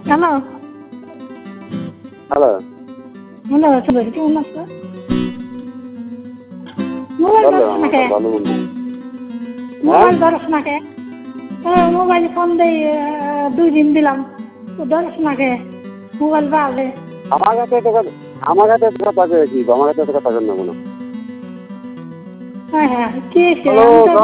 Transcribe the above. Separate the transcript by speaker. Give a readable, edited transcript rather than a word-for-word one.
Speaker 1: Hello
Speaker 2: hello,
Speaker 1: hello সুন্দরী কেমন আছো? মোবাইল
Speaker 2: বলো
Speaker 1: ধরছ না কে?
Speaker 2: আমাকে ভালো মন্দ। হ্যাঁ,
Speaker 1: মোবাইল ধরছ না কে? মোবাইল ফোন দেই 2 দিন দিলাম তো ধরছ না কে? মোবাইল বাজে।
Speaker 2: আমার কাছে তো আমার কাছে তো কথা কি আমার কাছে তো কথা কেন না কোনো।
Speaker 1: হ্যাঁ হ্যাঁ কি হয়েছে? আমি তো
Speaker 2: হ্যালো।